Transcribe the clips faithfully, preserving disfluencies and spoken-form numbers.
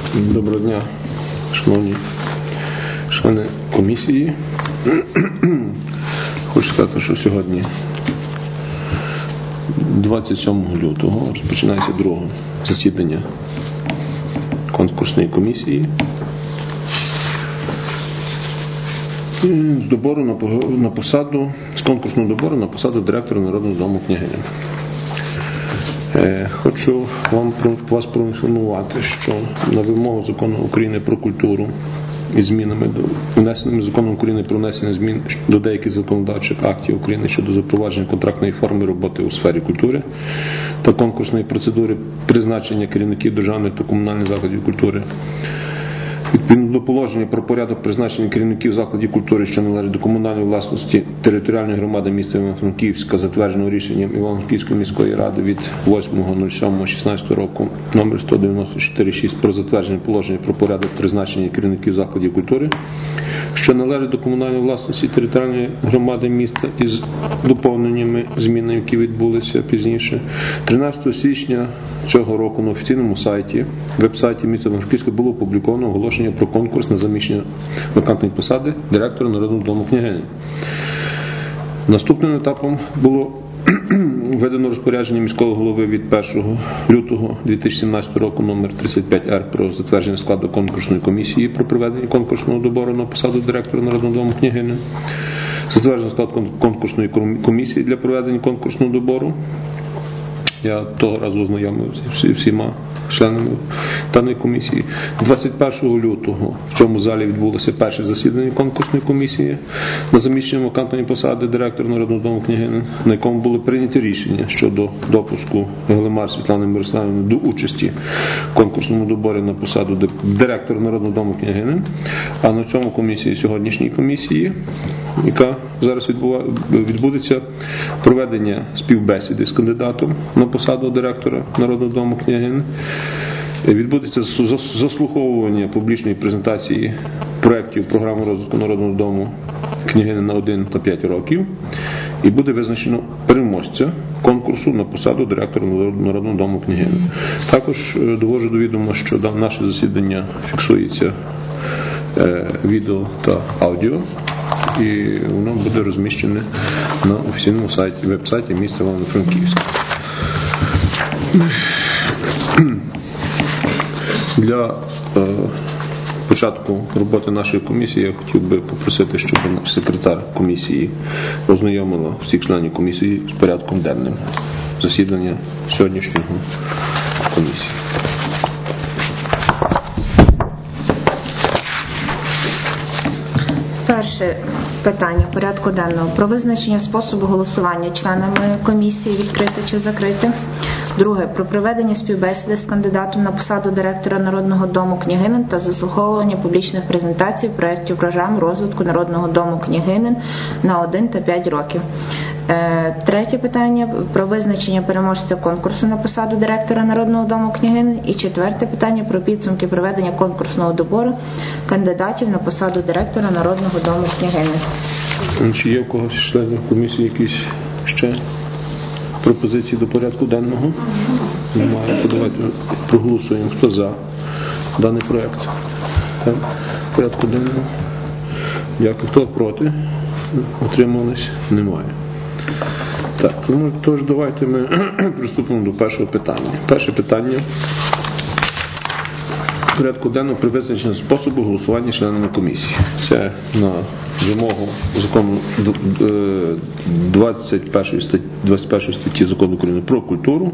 Доброго дня, шановні члени комісії. Хочу сказати, що сьогодні, двадцять сьомого лютого, розпочинається друге засідання конкурсної комісії з добору на посаду, з конкурсного добору на посаду директора Народного дому Княгинин. Хочу вам, вас проінформувати, що на вимогу Закону України про культуру і змінами до внесеними Законом України про внесення змін до деяких законодавчих актів України щодо запровадження контрактної форми роботи у сфері культури та конкурсної процедури призначення керівників державних та комунальних закладів культури, відповідно до положення про порядок призначення керівників закладів культури, що належать до комунальної власності територіальної громади міста Івано-Франківська, затвердженого рішенням Івано-Франківської міської ради від восьмого сьомого шістнадцятого року номер сто дев'яносто чотири шість про затвердження положення про порядок призначення керівників закладів культури, що належать до комунальної власності територіальної громади міста, із доповненнями, змінами, які відбулися пізніше. тринадцятого січня цього року на офіційному сайті, веб-сайті міста Івано-Франківська було опубліковано оголошення про конкурс на заміщення вакантної посади директора Народного дому Княгинин. Наступним етапом було введено розпорядження міського голови від першого лютого дві тисячі сімнадцятого року номер тридцять п'ять ар про затвердження складу конкурсної комісії про проведення конкурсного добору на посаду директора Народного дому Княгинин. Затверджено склад конкурсної комісії для проведення конкурсного добору. Я того разу ознайомився зі всіма членами даної комісії. двадцять першого лютого в цьому залі відбулося перше засідання конкурсної комісії на заміщення вакантної посади директора Народного дому Княгинин, на якому було прийнято рішення щодо допуску Глимар Світлани Мирославівни до участі в конкурсному доборі на посаду директора Народного дому Княгинин. А на цьому комісії, сьогоднішній комісії, яка зараз відбудеться, проведення співбесіди з кандидатом на посаду директора Народного дому Княгинин. Відбудеться заслуховування публічної презентації проєктів програми розвитку Народного дому Княгинин на один та п'ять років, і буде визначено переможця конкурсу на посаду директора Народного дому Княгинин. Також довожу до відома, що наше засідання фіксується відео та аудіо, і воно буде розміщене на офіційному сайті, веб-сайті міста Івано-Франківська. Для е, початку роботи нашої комісії я хотів би попросити, щоб наш секретар комісії ознайомила всіх членів комісії з порядком денним засідання сьогоднішнього комісії. Перше питання порядку денного про визначення способу голосування членами комісії, відкрите чи закрите. Друге, про проведення співбесіди з кандидатом на посаду директора Народного дому Княгинин та заслуховування публічних презентацій проєктів програм розвитку Народного дому Княгинин на один та п'ять років. Третє питання про визначення переможця конкурсу на посаду директора Народного дому Княгинин. І четверте питання про підсумки проведення конкурсного добору кандидатів на посаду директора Народного дому Княгинин. Чи є у когось членів комісії якісь ще пропозиції до порядку денного? Немає. То давайте проголосуємо. Хто за даний проєкт порядку денного? Дякую. Хто проти? Утримались? Немає. Так, ну, тож давайте ми приступимо до першого питання. Перше питання порядку денного при визначенні способу голосування членами комісії. Це на вимогу закону двадцять першої статті Закону України про культуру.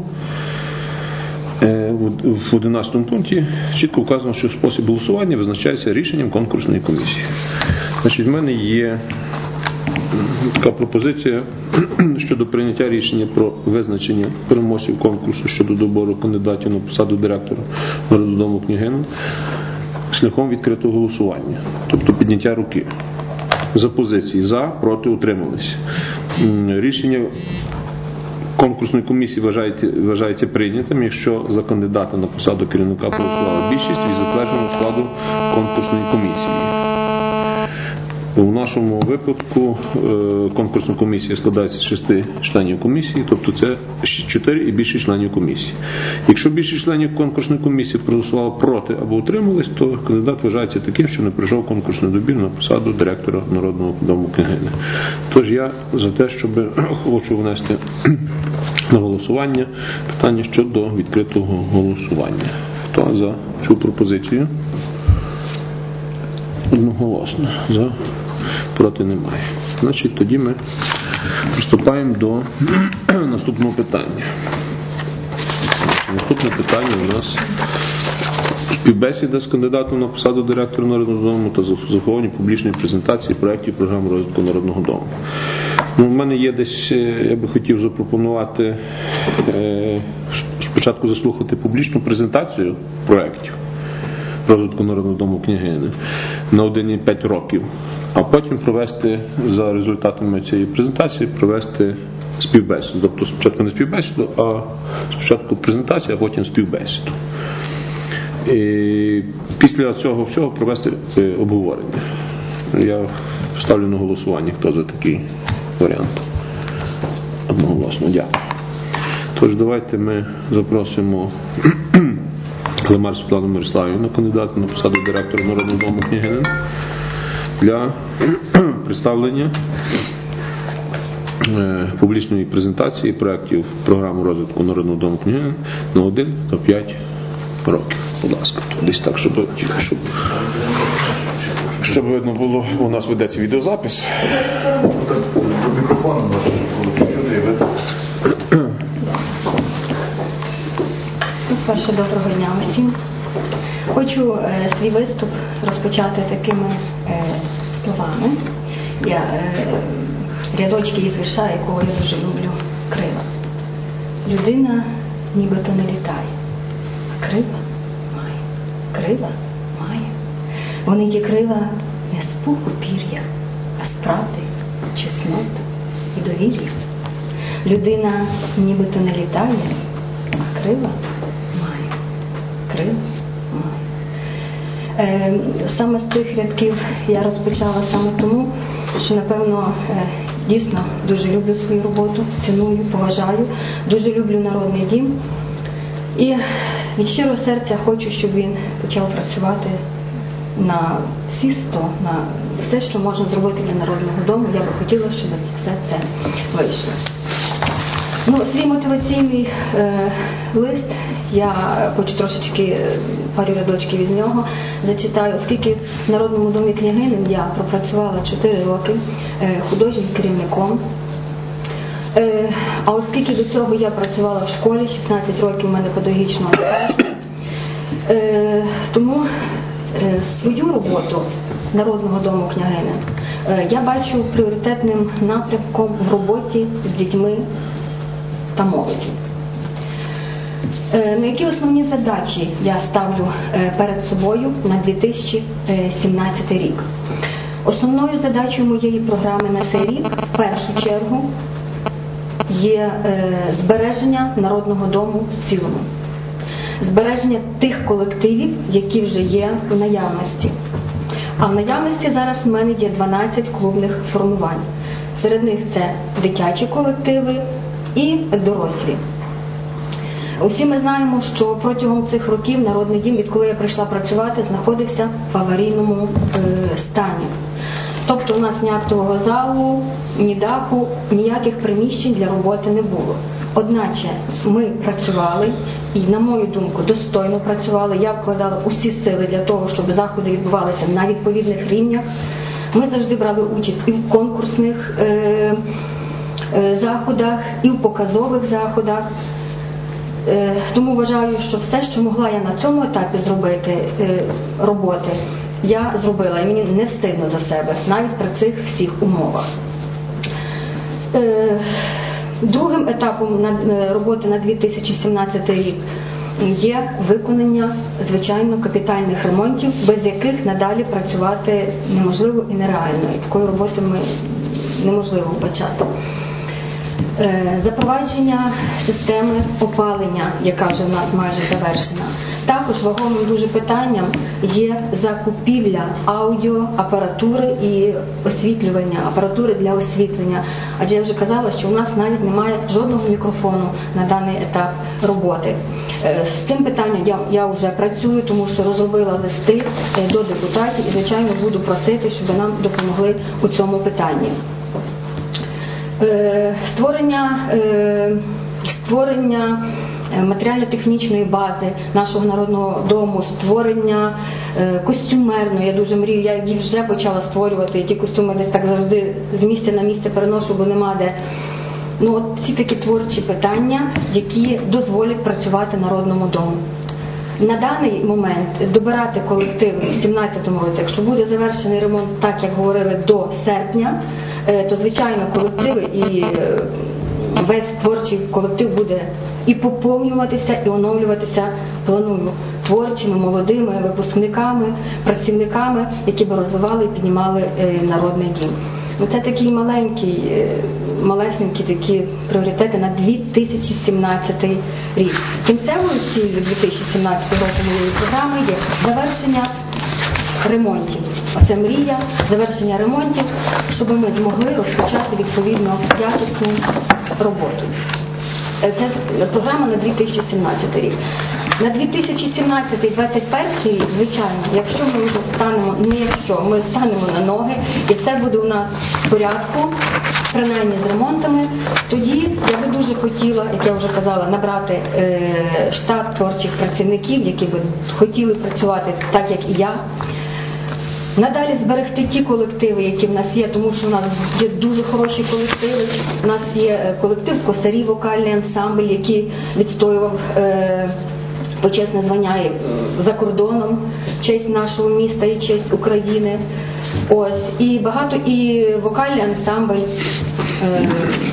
В одинадцятому пункті чітко вказано, що спосіб голосування визначається рішенням конкурсної комісії. Значить, в мене є така пропозиція щодо прийняття рішення про визначення переможців конкурсу щодо добору кандидатів на посаду директора Народного дому Княгинин шляхом відкритого голосування, тобто підняття руки. За позиції за, проти, утримались. Рішення конкурсної комісії вважається, вважається прийнятим, якщо за кандидата на посаду керівника проголосувала більшість від затвердженого складу конкурсної комісії. У нашому випадку конкурсна комісія складається з шести членів комісії, тобто це чотири і більше членів комісії. Якщо більше членів конкурсної комісії проголосувало проти або утримались, то кандидат вважається таким, що не пройшов конкурсний добір на посаду директора Народного дому княгини. Тож я за те, щоб хочу внести на голосування питання щодо відкритого голосування. Хто за цю пропозицію? Одноголосно. За. Проти немає. Значить, тоді ми приступаємо до наступного питання. Наступне питання у нас співбесіда з кандидатом на посаду директора Народного дому та захоплення публічної презентації проєктів програм розвитку Народного дому. Ну, в мене є десь, я би хотів запропонувати е, спочатку заслухати публічну презентацію проєктів розвитку Народного дому княгини на один і п'ять років, а потім провести за результатами цієї презентації провести співбесіду. Тобто спочатку не співбесіду, а спочатку презентацію, а потім співбесіду. І після цього всього провести обговорення. Я ставлю на голосування, хто за такий варіант. Одноголосно. Дякую. Тож давайте ми запросимо Лемар Світлану Мирославівну, кандидата на посаду директора Народного дому княгини, для представлення е, публічної презентації проєктів програми розвитку Народного дому княгини на один та п'ять років. Будь ласка, десь так, щоб, щоб, щоб видно було, у нас ведеться відеозапис. Мікрофон можна чути і видно. Спершу доброго дня усім. Хочу е, свій виступ розпочати такими е, словами. Я е, рядочки із вірша, якого я дуже люблю. Крила. Людина нібито не літає, а крила має. Крила має. Вони ті крила не з пуху пір'я, а з правди, чеснот і довір'я. Людина нібито не літає, а крила має. Крила має. Е, саме з цих рядків я розпочала саме тому, що, напевно, е, дійсно дуже люблю свою роботу, ціную, поважаю, дуже люблю Народний дім. І від щирого серця хочу, щоб він почав працювати на всі сто, на все, що можна зробити для Народного дому. Я би хотіла, щоб все це вийшло. Ну, свій мотиваційний е, лист, я хочу трошечки пару рядочків із нього зачитаю, оскільки в Народному домі княгини я пропрацювала чотири роки е, художнім керівником. Е, а оскільки до цього я працювала в школі, шістнадцять років у мене педагогічного стажу, е, тому е, свою роботу Народного дому княгини е, я бачу пріоритетним напрямком в роботі з дітьми та молоді. Е, на які основні задачі я ставлю е, перед собою на дві тисячі сімнадцятий рік? Основною задачею моєї програми на цей рік в першу чергу є е, збереження Народного дому в цілому. Збереження тих колективів, які вже є в наявності. А в наявності зараз в мене є дванадцять клубних формувань. Серед них це дитячі колективи і дорослі. Усі ми знаємо, що протягом цих років Народний дім, відколи я прийшла працювати, знаходився в аварійному е, стані. Тобто у нас ні актового залу, ні даху, ніяких приміщень для роботи не було. Одначе ми працювали і, на мою думку, достойно працювали. Я вкладала усі сили для того, щоб заходи відбувалися на відповідних рівнях. Ми завжди брали участь і в конкурсних е, е, заходах, і в показових заходах. Е, тому вважаю, що все, що могла я на цьому етапі зробити е, роботи, я зробила, і мені не встидно за себе, навіть при цих всіх умовах. Е, другим етапом роботи на дві тисячі сімнадцятий рік є виконання, звичайно, капітальних ремонтів, без яких надалі працювати неможливо і нереально. І такої роботи ми неможливо вбачати. Запровадження системи опалення, яка вже в нас майже завершена. Також вагомим дуже питанням є закупівля аудіоапаратури і освітлювання, апаратури для освітлення. Адже я вже казала, що у нас навіть немає жодного мікрофону на даний етап роботи. З цим питанням я, я вже працюю, тому що розробила листи до депутатів і, звичайно, буду просити, щоб нам допомогли у цьому питанні. Створення, створення матеріально-технічної бази нашого Народного дому, створення костюмерної, я дуже мрію, я її вже почала створювати, ті костюми десь так завжди з місця на місце переношу, бо нема де. Ну, от ці такі творчі питання, які дозволять працювати Народному дому. На даний момент добирати колективи в дві тисячі сімнадцятому році, якщо буде завершений ремонт, так як говорили, до серпня, то, звичайно, колективи і весь творчий колектив буде і поповнюватися, і оновлюватися, планую, творчими, молодими випускниками, працівниками, які би розвивали і піднімали Народний дім. Це такий маленький, малесенькі такі пріоритети на дві тисячі сімнадцятий рік. Кінцевою ціллю дві тисячі сімнадцятого року моєї програми є завершення ремонтів. Оце мрія, завершення ремонтів, щоб ми змогли розпочати відповідно якісну роботу. Це програма на дві тисячі сімнадцятий рік. На дві тисячі сімнадцятий - двадцять перший рік, звичайно, якщо ми вже встанемо, не якщо, ми встанемо на ноги і все буде у нас в порядку, принаймні з ремонтами, тоді я би дуже хотіла, як я вже казала, набрати е, штат творчих працівників, які би хотіли працювати так, як і я. Надалі зберегти ті колективи, які в нас є, тому що в нас є дуже хороші колективи. У нас є колектив «Косарі», вокальний ансамбль, який відстоював е, почесне звання за кордоном, честь нашого міста і честь України. Ось. І багато, і вокальний ансамбль, е,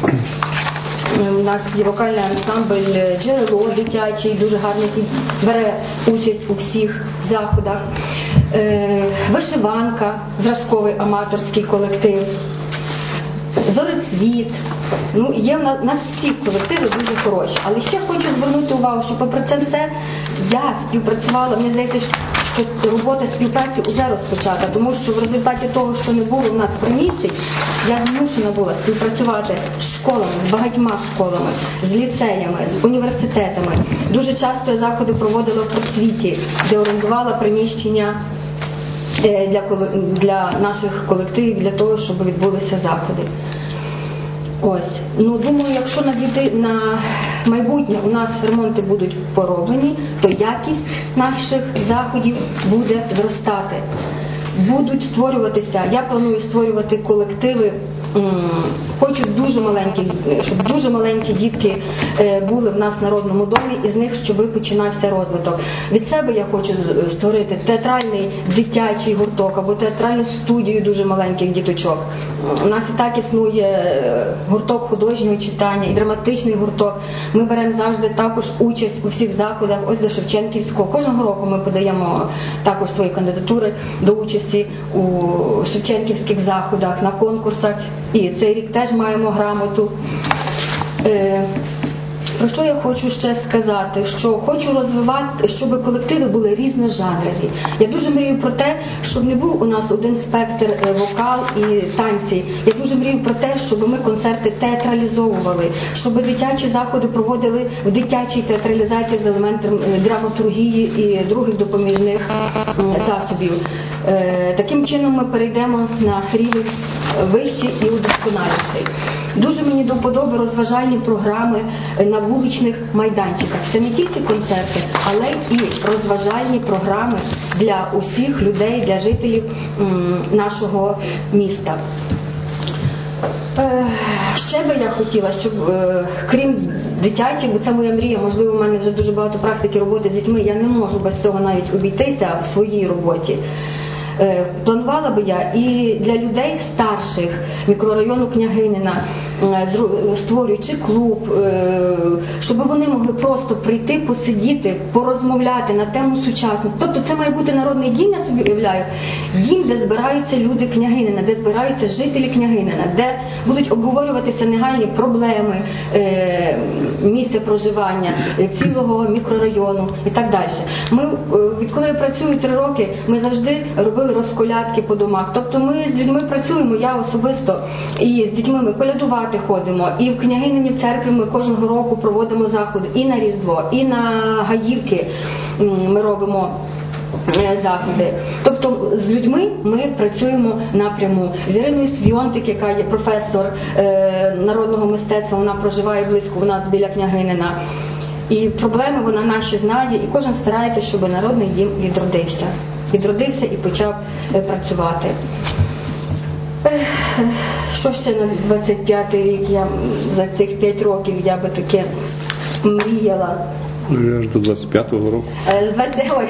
у нас є вокальний ансамбль «Джерело» дитячий, дуже гарний, який бере участь у всіх заходах. Вишиванка, зразковий аматорський колектив, Зорицвіт. Ну, є в нас всі колективи дуже хороші. Але ще хочу звернути увагу, що попри це все я співпрацювала, мені здається, що робота співпраці вже розпочата, тому що в результаті того, що не було в нас приміщень, я змушена була співпрацювати з школами, з багатьма школами, з ліцеями, з університетами. Дуже часто я заходи проводила в просвіті, де орендувала приміщення Для, для наших колективів, для того, щоб відбулися заходи. Ось. Ну, думаю, якщо на, на майбутнє у нас ремонти будуть пороблені, то якість наших заходів буде зростати. Будуть створюватися, я планую створювати колективи, хочу дуже маленькі, щоб дуже маленькі дітки були в нас в Народному домі, і з них щоб починався розвиток. Від себе я хочу створити театральний дитячий гурток або театральну студію дуже маленьких діточок. У нас і так існує гурток художнього читання і драматичний гурток. Ми беремо завжди також участь у всіх заходах, ось до Шевченківського. Кожного року ми подаємо також свої кандидатури до участі у шевченківських заходах, на конкурсах. І цей рік теж маємо грамоту. Про що я хочу ще сказати? Що хочу розвивати, щоб колективи були різножанрові. Я дуже мрію про те, щоб не був у нас один спектр вокал і танці. Я дуже мрію про те, щоб ми концерти театралізовували, щоб дитячі заходи проводили в дитячій театралізації з елементом драматургії і других допоміжних засобів. Таким чином ми перейдемо на рівень вищий і удосконаліший. Дуже мені до вподоби розважальні програми на вуличних майданчиках. Це не тільки концерти, але і розважальні програми для усіх людей, для жителів нашого міста. Ще би я хотіла, щоб крім дитячих, бо це моя мрія, можливо, у мене вже дуже багато практики роботи з дітьми, я не можу без цього навіть обійтися в своїй роботі. Планувала би я і для людей старших мікрорайону Княгинина, створюючи клуб, щоб вони могли просто прийти, посидіти, порозмовляти на тему сучасності. Тобто це має бути народний дім, я собі уявляю, дім, де збираються люди Княгинина, де збираються жителі Княгинина, де будуть обговорюватися негайні проблеми місця проживання, цілого мікрорайону і так далі. Ми, відколи я працюю три роки, ми завжди робили розколядки по домах. Тобто ми з людьми працюємо, я особисто, і з дітьми ми колядувати ходимо, і в Княгинині в церкві ми кожного року проводимо заходи і на Різдво, і на Гаївки ми робимо заходи. Тобто з людьми ми працюємо напряму. З Іриною Свйонтик, яка є професор е, народного мистецтва, вона проживає близько у нас біля Княгинина. І проблеми вона наші знає, і кожен старається, щоб народний дім відродився. Відродився і почав е, працювати. Е, що ще на двадцять п'ятий рік я за цих п'ять років я би таке мріяла? Аж до двадцять п'ятого року. З двадцятого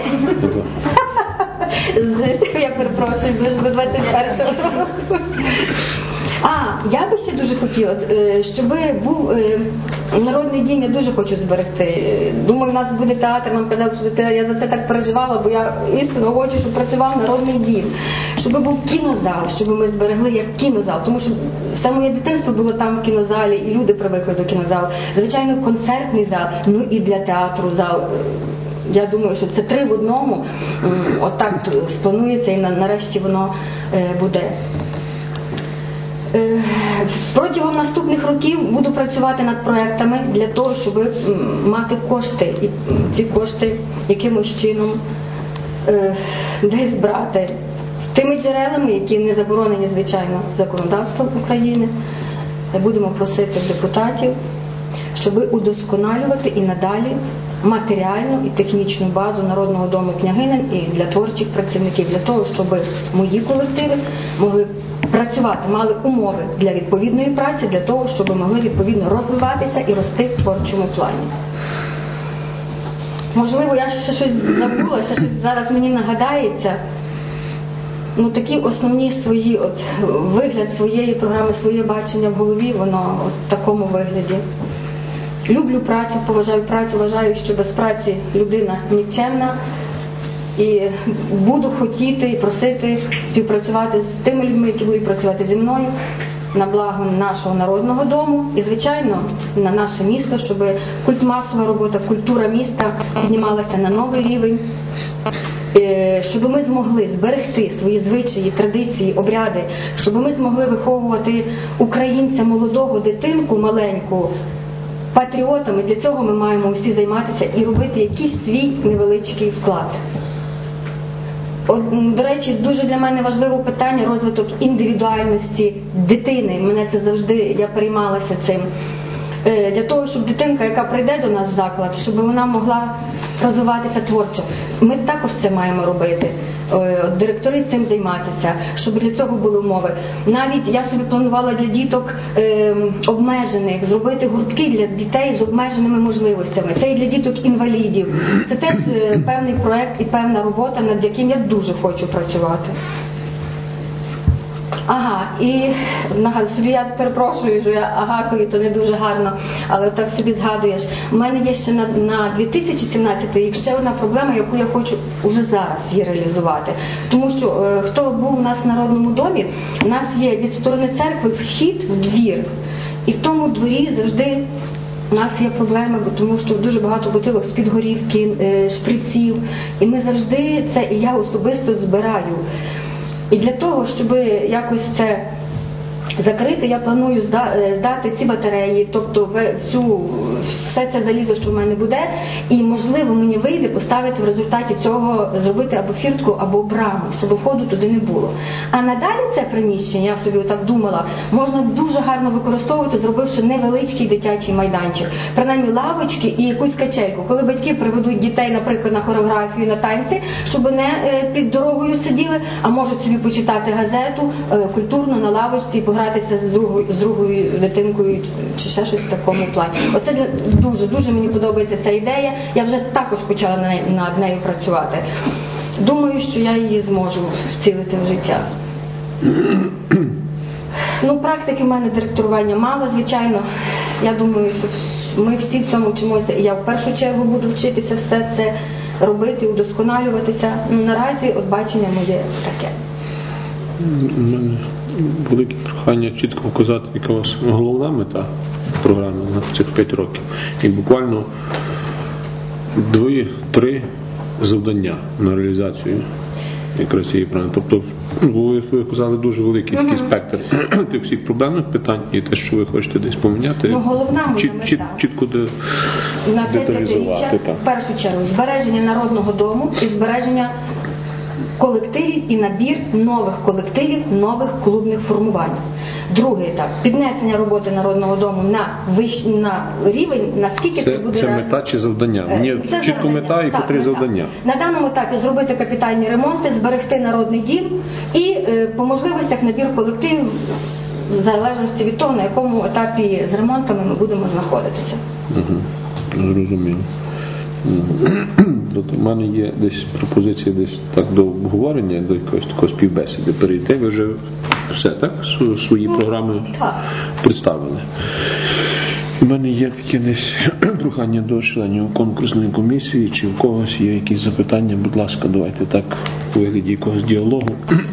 Я перепрошую, до двадцять першого року. А, я би ще дуже хотіла, щоб був народний дім, я дуже хочу зберегти. Думаю, у нас буде театр, нам казали, що я за це так переживала, бо я істинно хочу, щоб працював народний дім. Щоб був кінозал, щоб ми зберегли як кінозал, тому що все моє дитинство було там в кінозалі, і люди привикли до кінозалу. Звичайно, концертний зал, ну і для театру зал. Я думаю, що це три в одному, отак спланується і нарешті воно буде. Протягом наступних років буду працювати над проектами для того, щоб мати кошти. І ці кошти якимось чином десь брати тими джерелами, які не заборонені, звичайно, законодавством України. Будемо просити депутатів, щоб удосконалювати і надалі матеріальну і технічну базу Народного дому Княгинин і для творчих працівників, для того, щоб мої колективи могли працювати, мали умови для відповідної праці, для того, щоб могли відповідно розвиватися і рости в творчому плані. Можливо, я ще щось забула, ще щось зараз мені нагадається. Ну, такі основні свої, от, вигляд своєї програми, своє бачення в голові, воно от в такому вигляді. Люблю працю, поважаю працю, вважаю, що без праці людина нікчемна. І буду хотіти і просити співпрацювати з тими людьми, які будуть працювати зі мною на благо нашого народного дому і, звичайно, на наше місто, щоб культмасова робота, культура міста піднімалася на новий рівень, щоб ми змогли зберегти свої звичаї, традиції, обряди, щоб ми змогли виховувати українця молодого, дитинку маленьку, патріотами. Для цього ми маємо всі займатися і робити якийсь свій невеличкий вклад. От, до речі, дуже для мене важливе питання розвиток індивідуальності дитини. Мене це завжди, я переймалася цим. Для того, щоб дитинка, яка прийде до нас в заклад, щоб вона могла розвиватися творчо. Ми також це маємо робити. Директори цим займатися, щоб для цього були умови. Навіть я собі планувала для діток е, обмежених зробити гуртки для дітей з обмеженими можливостями. Це і для діток-інвалідів. Це теж е, певний проект і певна робота, над яким я дуже хочу працювати. Ага, і собі я перепрошую, що я агакою, то не дуже гарно, але так собі згадуєш. У мене є ще на, на дві тисячі сімнадцятий рік ще одна проблема, яку я хочу уже зараз її реалізувати. Тому що е, хто був у нас в Народному домі, у нас є від сторони церкви вхід в двір. І в тому дворі завжди у нас є проблеми, бо тому що дуже багато бутилок з-під горівки, е, шприців. І ми завжди це, і я особисто збираю. І для того, щоб якось це закрити, я планую здати ці батареї, тобто всю, все це залізо, що в мене буде, і, можливо, мені вийде поставити в результаті цього, зробити або фіртку, або браму, щоб входу туди не було. А надалі це приміщення, я собі так думала, можна дуже гарно використовувати, зробивши невеличкий дитячий майданчик. Принаймні лавочки і якусь качельку. Коли батьки приведуть дітей, наприклад, на хореографію, на танці, щоб не під дорогою сиділи, а можуть собі почитати газету культурно на лавочці і погратися з другою, з другою дитинкою чи ще щось в такому плані. Оце дуже, дуже мені подобається ця ідея. Я вже також почала над нею працювати. думаю, що я її зможу втілити в життя. Ну, практики в мене директорування мало, звичайно. Я думаю, що ми всі в цьому вчимося. І я в першу чергу буду вчитися все це робити, удосконалюватися. Ну, наразі от бачення моє таке. У мене велике прохання чітко вказати, яка у вас головна мета програми на цих п'ять років. І буквально дві-три завдання на реалізацію якраз цієї програми. Тобто, ви, ви казали дуже великий такий спектр тих всіх проблемних питань і те, що ви хочете десь поміняти. Ну, головна моя чіт, мета. Чіт, чітко де, на це деталізувати. п'ятиріччя, в першу чергу, збереження народного дому і збереження колективів і набір нових колективів, нових клубних формувань. Другий етап – піднесення роботи Народного дому на вищ... на рівень, наскільки це, це буде... Це мета чи завдання? Мені це чітко завдання. мета і Так, котрі мета. завдання. На даному етапі зробити капітальні ремонти, зберегти народний дім і е, по можливостях набір колективів в залежності від того, на якому етапі з ремонтами ми будемо знаходитися. Угу. Зрозуміло. Тобто в мене є десь пропозиція десь так до обговорення, до якоїсь такої співбесіди перейти. Ви вже все, так? Свої ну, програми так. представили. У мене є таке десь прохання до членів конкурсної комісії, чи в когось є якісь запитання, будь ласка, давайте так у вигляді якогось діалогу.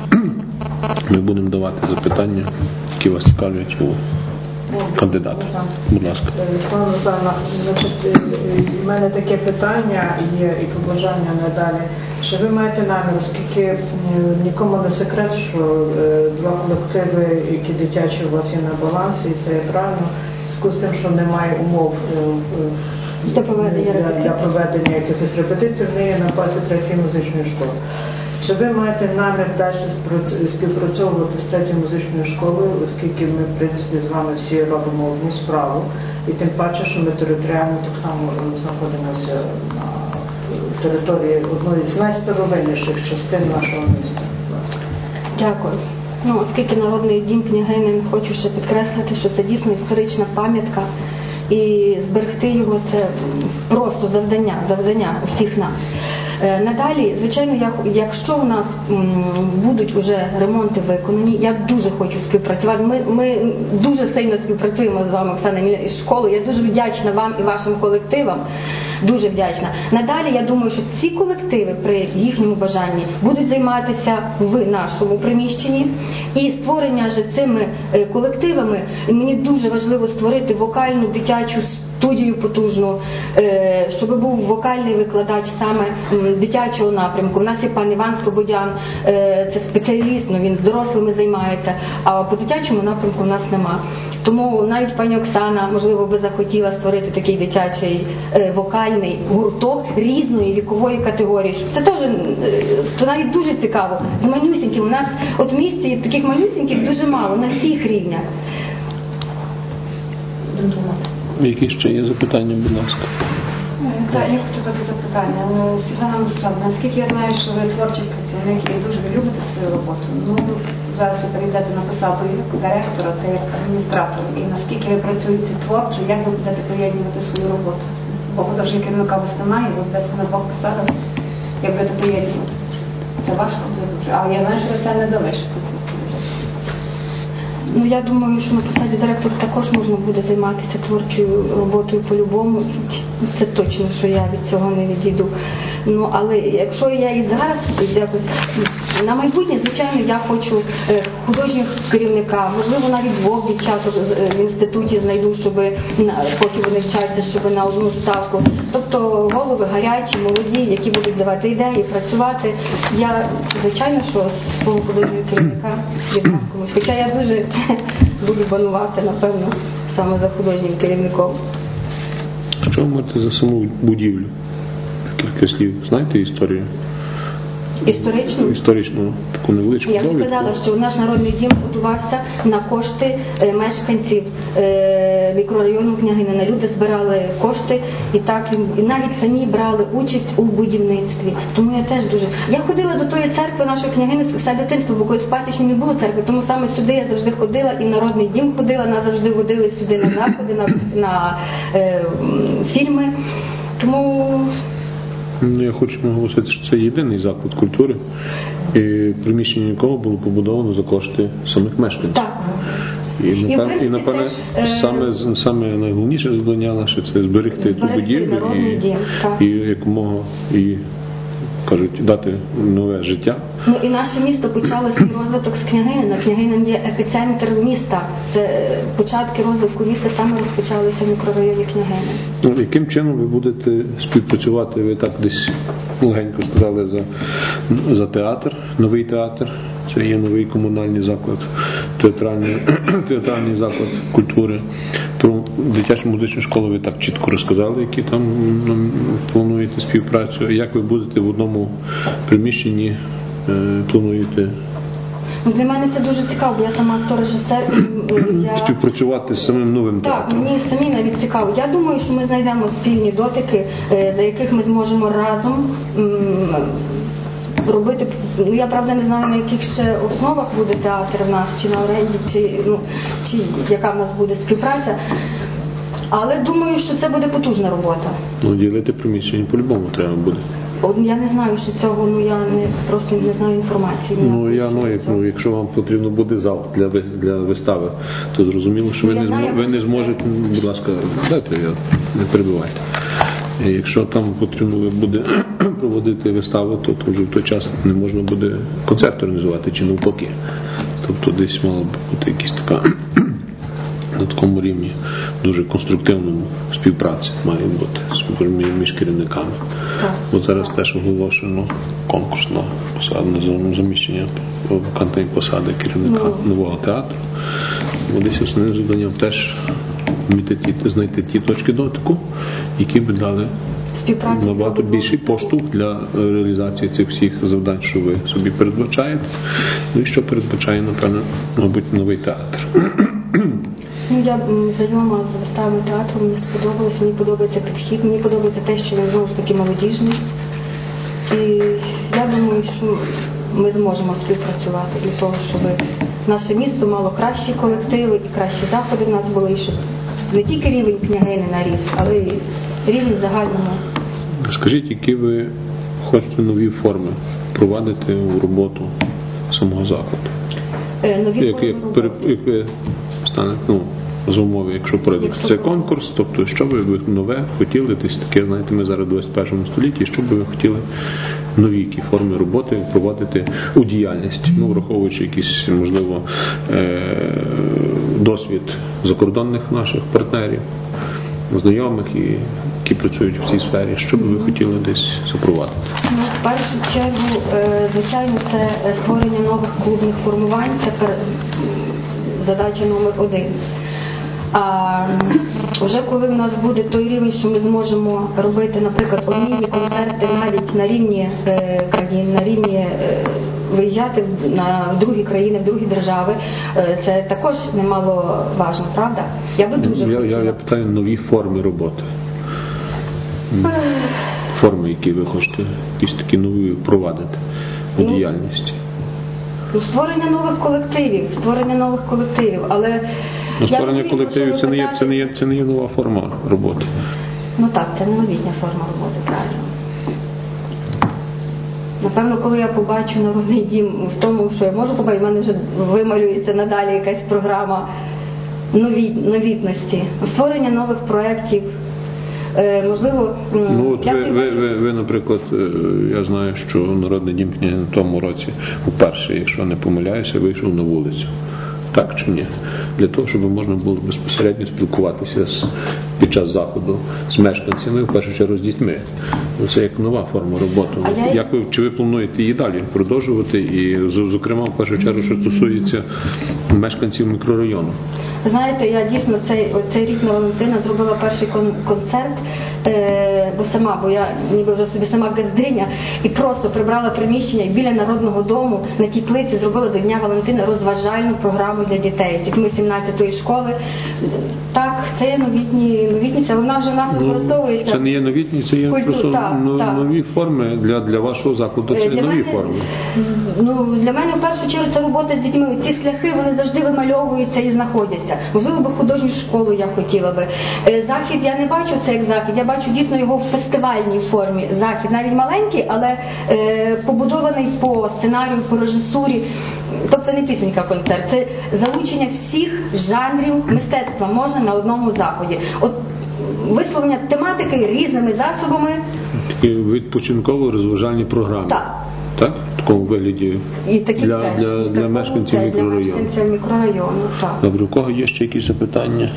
Ми будемо давати запитання, які вас цікавлять у кандидата. Будь ласка. Слава Назарна, значить, в мене таке питання є і побажання надалі. Чи ви маєте намір, оскільки нікому не секрет, що два колективи, які дитячі у вас є на балансі, і це є правильно, в зв'язку з тим, що немає умов для проведення для, для проведення якихось репетицій, вони є на базі третьої музичної школи. Чи ви маєте намір далі співпрацьовувати з третьою музичною школою, оскільки ми, в принципі, з вами всі робимо одну справу, і тим паче, що ми територіально так само знаходимося на території одної з найстаровинніших частин нашого міста? Дякую. Ну, оскільки Народний дім княгинин, хочу ще підкреслити, що це дійсно історична пам'ятка, і зберегти його – це просто завдання, завдання усіх нас. Надалі, звичайно, якщо у нас будуть вже ремонти виконані, я дуже хочу співпрацювати. Ми, ми дуже сильно співпрацюємо з вами, Оксана Емілівна, із школою. Я дуже вдячна вам і вашим колективам. Дуже вдячна. Надалі, я думаю, що ці колективи при їхньому бажанні будуть займатися в нашому приміщенні. І створення ж цими колективами, мені дуже важливо створити вокальну дитячу студію потужну, щоб був вокальний викладач саме дитячого напрямку. У нас є пан Іван Слободян, це спеціаліст, він з дорослими займається, а по дитячому напрямку у нас нема. Тому навіть пані Оксана, можливо, би захотіла створити такий дитячий вокальний гурток різної вікової категорії. Це теж, то навіть дуже цікаво. З манюсіньким, у нас от в місті таких манюсіньких дуже мало, на всіх рівнях. Які ще є запитання, будь ласка? Так, я хочу задати запитання. Світлана Мирославівна, наскільки я знаю, що ви творчий працівник і дуже ви любите свою роботу, ну, зараз ви перейдете на посаду директора, це як адміністратор, і наскільки ви працюєте творчо, як ви будете поєднувати свою роботу? Бо художнього керівника у вас немає, ви будете на двох посадах, як будете поєднувати? Це важко дуже, а я знаю, що ви це не залишите. Ну, я думаю, що на посаді директора також можна буде займатися творчою роботою по-любому. Це точно, що я від цього не відійду. Ну, але якщо я і зараз якось на майбутнє, звичайно, я хочу художнього керівника, можливо, навіть двох дівчаток в інституті знайду, щоб поки вони вчаться, щоб на одну ставку. Тобто голови гарячі, молоді, які будуть давати ідеї, працювати. Я, звичайно, що свого художнього керівника віддам комусь. Хоча я дуже буду банувати, напевно, саме за художнім керівником. Що ви можете за саму будівлю? Кілька слів. Знаєте історію? Історичну? Історичну, таку невеличку Я довідку. вже казала, що наш народний дім будувався на кошти мешканців мікрорайону Княгинина. Люди збирали кошти і так і навіть самі брали участь у будівництві. Тому я теж дуже... Я ходила до тої церкви нашої Княгининської все дитинство, бо колись в Пасічні не було церкви, тому саме сюди я завжди ходила і в народний дім ходила, нас завжди водили сюди на заходи, на, на е, фільми. Тому Ну, я хочу наголосити, що це єдиний заклад культури, і приміщення якого було побудовано за кошти самих мешканців. Так. І, І, в напевне, принципі, і, напевне це ж, е, саме, саме найголовніше завдання наше – це зберегти, Зберегти ту будівлю народний і, дім, так. і якомога, і, кажуть, дати нове життя. Ну і наше місто почало свій розвиток з Княгинина. Княгинин є епіцентр міста. Це е, початки розвитку міста саме розпочалися в мікрорайоні Княгинин. Ну, яким чином ви будете співпрацювати? Ви так десь легенько сказали за, за театр, новий театр. Це є новий комунальний заклад, театральний, театральний заклад культури. Про дитячу музичну школу ви так чітко розказали, які там ну, плануєте співпрацю. Як ви будете в одному приміщенні е, плануєте Ну, для мене це дуже цікаво, бо я сама актор-режисер. і, е, я... співпрацювати з самим новим Так, театром? мені самі навіть цікаво. Я думаю, що ми знайдемо спільні дотики, е, за яких ми зможемо разом м, робити. Ну, я, правда, не знаю, на яких ще основах буде театр в нас, чи на оренді, чи, ну, чи яка в нас буде співпраця. Але думаю, що це буде потужна робота. Ну, ділити приміщення по-любому треба буде. От я не знаю, що цього, ну я не просто не знаю інформації. Ну, я, щодо ну, як, цього. ну, якщо вам потрібно буде зал для, ви- для вистави, то зрозуміло, що Ну, ви я не, знаю, змо, ви як не це зможете, будь ласка, дайте, я, не перебивайте. І якщо там потрібно буде проводити виставу, то, то вже в той час не можна буде концерт організувати, чи навпаки. Тобто десь мала б бути якась така на такому рівні дуже конструктивному співпраці має бути з- між керівниками. Так. От зараз теж оголошено конкурс на посаду, на заміщення вакантної посади керівника Ну. нового театру. Бо десь основним завданням теж вміти ті- знайти ті точки дотику, які б дали Співпраця для набагато обидвох більший поштовх для реалізації цих всіх завдань, що ви собі передбачаєте. Ну і що передбачає, напевно, мабуть, новий театр. Ну, я м, знайома з виставами театру, мені сподобалось, мені подобається підхід, мені подобається те, що він знову ж таки молодіжний. І я думаю, що ми зможемо співпрацювати для того, щоб наше місто мало кращі колективи і кращі заходи в нас були, і щоб не тільки рівень Княгинина ріс, але й рівень в загальному. Скажіть, які ви хочете нові форми впровадити у роботу самого закладу? Е, Нові Як, форми як, роботи. пере- як ви станете, ну, за умови, якщо пройде Якщо цей пройде. конкурс, тобто що би ви нове хотіли, десь таке, знаєте, ми зараз в двадцять першому столітті, що би ви хотіли нові які форми роботи впровадити у діяльність, ну, враховуючи якийсь, можливо, е- досвід закордонних наших партнерів, знайомих, і, які працюють в цій сфері, що би ви хотіли десь запровадити? Ну, в першу чергу, е, звичайно, це е, створення нових клубних формувань, це пер- задача номер один. А м, вже коли в нас буде той рівень, що ми зможемо робити, наприклад, обмінні концерти навіть на рівні е, країн, на рівні е, виїжджати в- на в другі країни, в другі держави, е, це також немало важно, правда? Я би дуже Я, я, хотіла. я питаю нові форми роботи. Форми, які ви хочете якісь такі нові впровадити у Ну, діяльності. Ну, створення нових колективів, створення нових колективів, але Ну, я створення розумію, колективів про що це ви не є, це не питаєте. є, це не є нова форма роботи. Ну так, це не новітня форма роботи, правильно. Напевно, коли я побачу народний дім в тому, що я можу побачити, в мене вже вималюється надалі якась програма нові, новітності, створення нових проєктів. Е, можливо, м, Ну, от я ви, собі ви, бачу- ви, ви, наприклад, е, я знаю, що Народний дім Княгинина в тому році, вперше, якщо не помиляюся, вийшов на вулицю. Так чи ні? Для того, щоб можна було безпосередньо спілкуватися з, під час заходу з мешканцями, в першу чергу з дітьми. Ну, це як нова форма роботи. А я- Як ви, чи ви плануєте її далі продовжувати? І, з- зокрема, в першу чергу, що стосується мешканців мікрорайону. Знаєте, я дійсно цей, цей рік на Валентина зробила перший кон- концерт, е, бо сама, бо я ніби вже собі сама газдиня, і просто прибрала приміщення і біля Народного дому на тій плиці зробила до Дня Валентина розважальну програму для дітей з дітьми сімнадцятої школи. Так, це є новітні, новітність, але вона вже в нас використовується. Це не є новітність, це є Культу- просто так, но- так. нові форми для, для вашого закладу. Це Е, для нові мене, форми. Ну, для мене в першу чергу це робота з дітьми. Ці шляхи вони завжди вимальовуються і знаходяться. Можливо, би художню школу я хотіла би. Е, Захід я не бачу це як захід, я бачу дійсно його в фестивальній формі. Захід навіть маленький, але е, побудований по сценарію, по режисурі. Тобто не пісенька-концерт, це залучення всіх жанрів мистецтва можна на одному заході. От висловлення тематики різними засобами. Такі відпочинково-розважальні програми. Так. Так? В такому вигляді І такі для, теж, для, і для такому мешканців теж, для мікрорайону. мешканців мікрорайону, так. Добре, у кого є ще якісь запитання?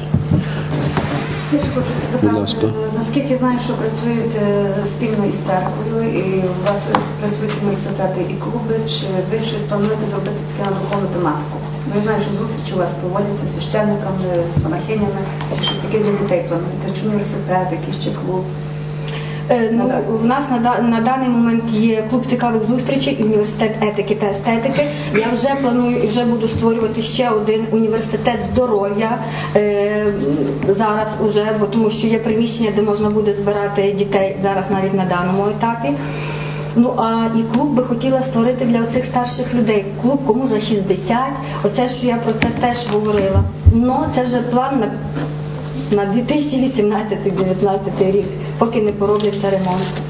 Я ще хочу Будь запитати, ласка. е, наскільки знаю, що працюють е, спільно із церквою, і у вас працюють університети і клуби, чи ви щось плануєте зробити таке на духовну тематику? Ну, я знаю, що зустрічі у вас проводяться з священниками, з монахинями, чи щось таке для дітей плануєте, чи університет, якийсь чи клуб? Е, Ну, в нас на, да- на даний момент є клуб цікавих зустрічей і університет етики та естетики. Я вже планую і вже буду створювати ще один університет здоров'я е, зараз уже, бо тому що є приміщення, де можна буде збирати дітей зараз навіть на даному етапі. Ну, а і клуб би хотіла створити для оцих старших людей. Клуб кому за шістдесят. Оце, що я про це теж говорила. Ну, це вже план на на дві тисячі вісімнадцятий - дві тисячі дев'ятнадцятий рік, поки не поробляться ремонт.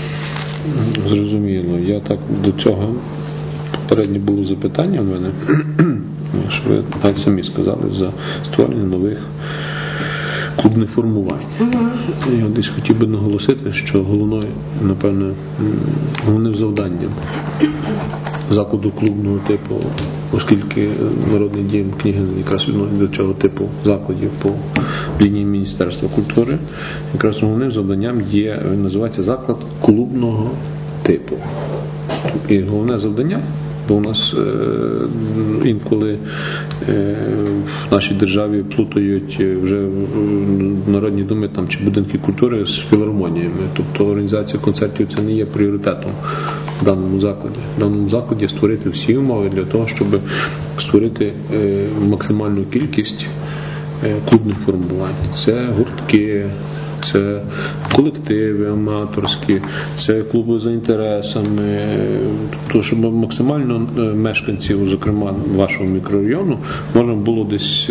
Зрозуміло. Я так до цього попереднє було запитання в мене, що ви навіть самі сказали за створення нових клубних формувань. Uh-huh. Я десь хотів би наголосити, що головною, напевно, головним завданням закладу клубного типу, оскільки Народний дім Княгини якраз відносить до цього типу закладів по лінії Міністерства культури, якраз головним завданням є, він називається заклад клубного типу. І головне завдання, бо у нас е, інколи е, в нашій державі плутають вже народні думи там, чи будинки культури з філармоніями. Тобто організація концертів це не є пріоритетом в даному закладі. В даному закладі створити всі умови для того, щоб створити е, максимальну кількість е, клубних формувань. Це гуртки, це колективи аматорські, це клуби за інтересами, тобто, щоб максимально мешканців, зокрема вашого мікрорайону, можна було десь,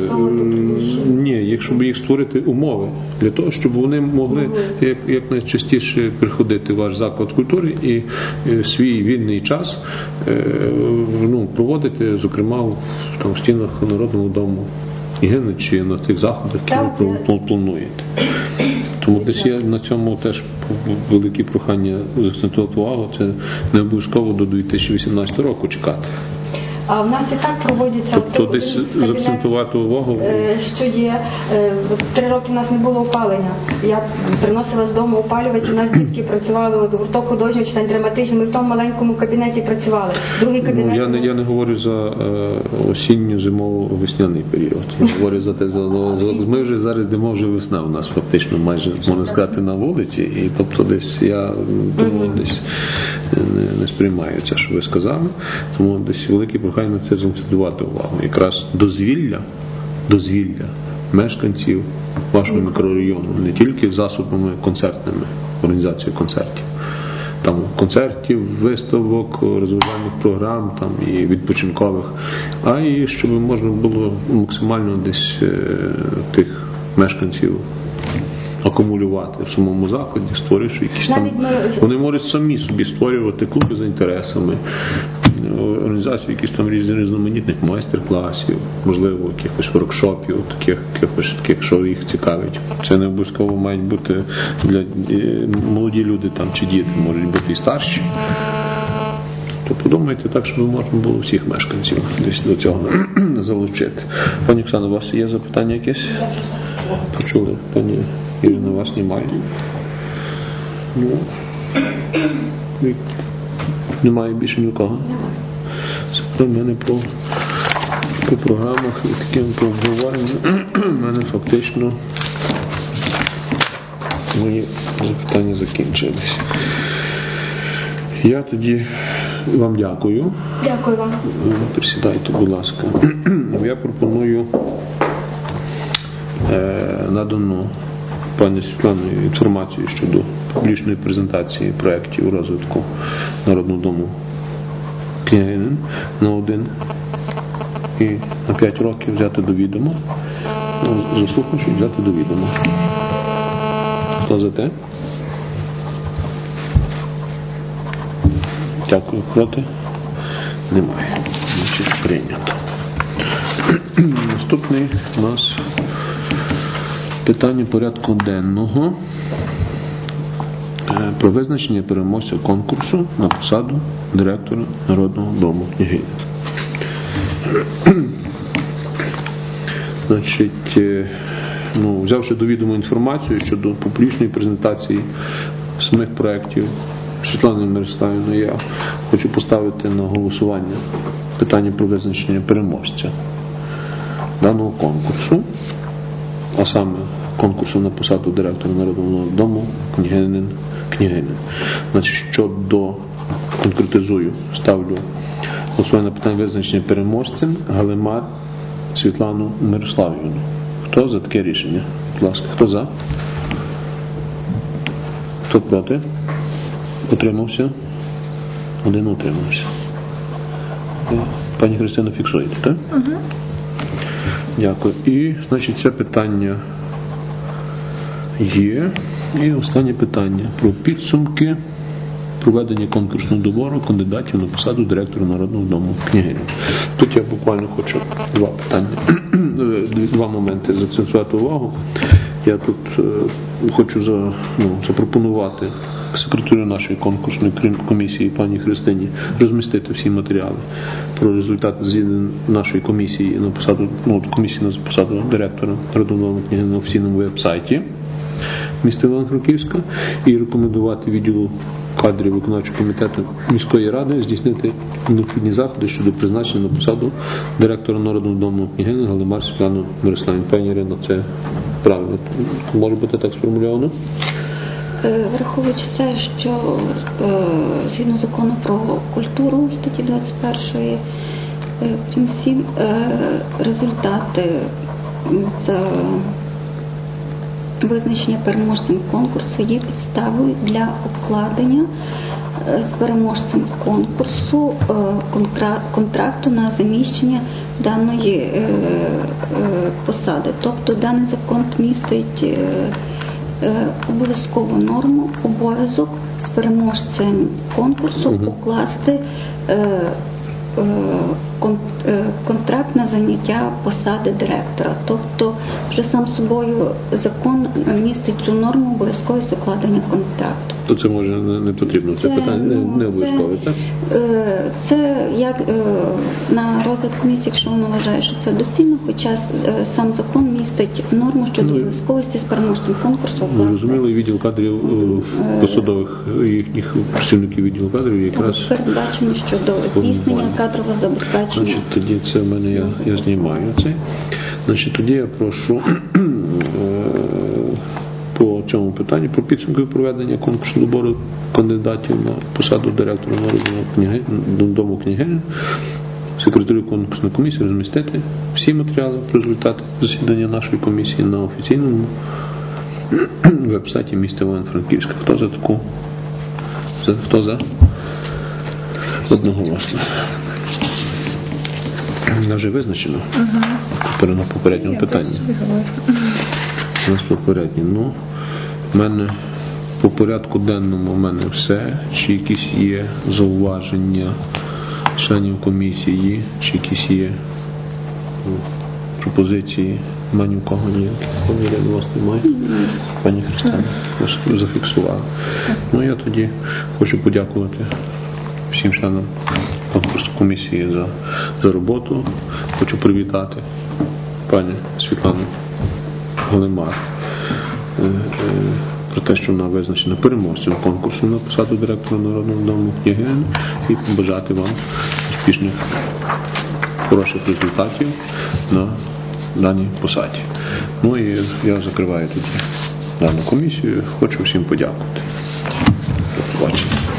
ні, якщо б їх створити умови, для того, щоб вони могли як, як найчастіше приходити в ваш заклад культури і свій вільний час ну, проводити, зокрема, в, там, в стінах Народного дому Княгини чи на тих заходах, які ви плануєте. Тому десь є на цьому теж великі прохання заакцентувати увагу. Це не обов'язково до дві тисячі вісімнадцятого року чекати. А в нас і так проводяться... Тобто десь заакцентувати увагу? Що є, три роки в нас не було опалення. Я приносила з дому опалювач, у нас дітки працювали, от гурток художній, читань драматичний, ми в тому маленькому кабінеті працювали. Другий кабінет... Ну, я, не, я не говорю за е, осінньо-зимово-весняний період. Я говорю за те, за, за, ми вже зараз йдемо вже весна у нас фактично, майже, можна сказати, на вулиці, і тобто десь я тому uh-huh. десь не, не сприймаю це, що ви сказали, тому десь великі прохання на це заакцентувати увагу. Якраз дозвілля, дозвілля мешканців вашого мікрорайону, не тільки засобами концертними, організацією концертів. Там концертів, виставок, розважальних програм там, і відпочинкових, а і щоб можна було максимально десь е, тих мешканців акумулювати в самому закладі, створивши якісь там... Вони можуть самі собі створювати клуби за інтересами, організацію якісь там різноманітних майстер-класів, можливо, якихось воркшопів, таких, якихось таких, що їх цікавить. Це не обов'язково мають бути для молоді люди там чи діти, можуть бути і старші. То подумайте так, щоб можна було всіх мешканців десь до цього залучити. Пані Оксана, у вас є запитання якесь? Почули? Пані Ірина, вас немає? Ну, немає більше нікого? Це в мене по, по програмах і таким по обговоренню в мене фактично мої запитання закінчились. Я тоді вам дякую. Дякую вам. Присідайте, будь ласка. Я пропоную Надано пані Світланою інформацію щодо публічної презентації проєктів розвитку Народного дому Княгинин на один і на п'ять років взяти до відома, заслухавши взяти до відома. Хто за те? Дякую. Проти? Немає. Значить, прийнято. Наступний у нас питання порядку денного про визначення переможця конкурсу на посаду директора Народного дому Княгинин. Значить, ну, взявши до відома інформацію щодо публічної презентації самих проєктів Світлани Мирославівни, я хочу поставити на голосування питання про визначення переможця даного конкурсу, а саме конкурсу на посаду директора Народного дому Княгинин Княгинин. Значить, щодо, конкретизую, ставлю голосування на питання визначення переможцем Галимар Світлану Мирославівну. Хто за таке рішення? Будь ласка, хто за? Хто проти? Утримався? Один утримався. Пані Христина, фіксуєте, так? Угу. Дякую. І, значить, це питання є. І останнє питання про підсумки проведення конкурсного добору кандидатів на посаду директора Народного дому Княгинин. Тут я буквально хочу два питання, два моменти заакцентувати увагу. Я тут е, хочу за, ну, запропонувати секретарю нашої конкурсної комісії пані Христині розмістити всі матеріали про результати звільнення нашої комісії на посаду, ну, комісії на посаду директора Народного дому Княгинина на офіційному веб-сайті міста Івано-Франківська і рекомендувати відділу кадрів виконавчого комітету міської ради здійснити необхідні заходи щодо призначення на посаду директора Народного дому Княгинина Галимар Світлану Мирославівну. Пані Ірино, це правильно може бути так сформульовано? Враховуючи те, що е, згідно закону про культуру статті двадцять першої прим. сім е, результати за визначення переможцем конкурсу є підставою для укладення з переможцем конкурсу контракту на заміщення даної посади. Тобто даний закон містить обов'язкову норму, обов'язок з переможцем конкурсу угу. укласти контракт на заняття посади директора. Тобто вже сам собою закон містить цю норму обов'язковість укладення контракту. То це може не потрібно, це, це питання ну, не обов'язкове, так? Це як на розгляд комісії, якщо воно вважає, що це доцільно, хоча сам закон містить норму щодо ну, обов'язковості з переможцем конкурсу укласти. Зрозуміло, і відділ кадрів посадових їхніх працівників відділу кадрів якраз передбачено щодо здійснення кадрового забезпечення. Значить, тоді це в мене я, я знімаю це. Значить, тоді я прошу по цьому питанню про підсумки проведення конкурсу добору кандидатів на посаду директора Народного дому Княгинин секретарю конкурсної комісії розмістити всі матеріали про результати засідання нашої комісії на офіційному веб-сайті міста Івано-Франківська. Хто за таку? Хто за? Одноголосно. Вона вже визначено угу. на попередньому я питанні. У нас попереднє. Ну, в мене по порядку денному в мене все. Чи якісь є зауваження членів комісії, чи якісь є ну, пропозиції? Немає ні в кого ніяких. Пані у вас немає? Пані Христина, ви зафіксували. Ну, я тоді хочу подякувати всім членам конкурсної комісії за, за роботу. Хочу привітати пані Світлану Галимар е, е, про те, що вона визначена переможцем конкурсу на посаду директора Народного дому Княгинин і побажати вам успішних, хороших результатів на даній посаді. Ну і я закриваю тоді дану комісію. Хочу всім подякувати. До побачення.